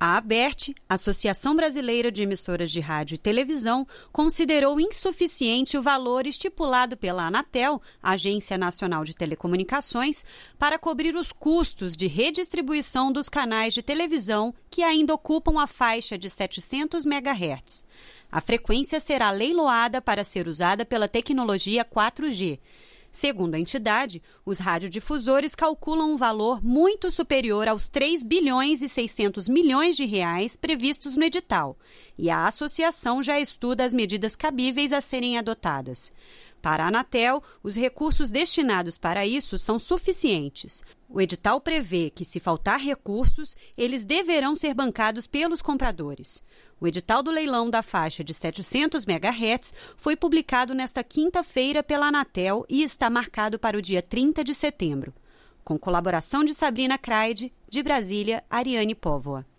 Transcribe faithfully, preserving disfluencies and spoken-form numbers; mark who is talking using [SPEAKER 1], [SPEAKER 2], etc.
[SPEAKER 1] A ABERT, Associação Brasileira de Emissoras de Rádio e Televisão, considerou insuficiente o valor estipulado pela Anatel, Agência Nacional de Telecomunicações, para cobrir os custos de redistribuição dos canais de televisão que ainda ocupam a faixa de setecentos megahertz. A frequência será leiloada para ser usada pela tecnologia quatro G. Segundo a entidade, os radiodifusores calculam um valor muito superior aos três bilhões e seiscentos milhões de reais previstos no edital, e a associação já estuda as medidas cabíveis a serem adotadas. Para a Anatel, os recursos destinados para isso são suficientes. O edital prevê que, se faltar recursos, eles deverão ser bancados pelos compradores. O edital do leilão da faixa de setecentos megahertz foi publicado nesta quinta-feira pela Anatel e está marcado para o dia trinta de setembro. Com colaboração de Sabrina Craide, de Brasília, Ariane Póvoa.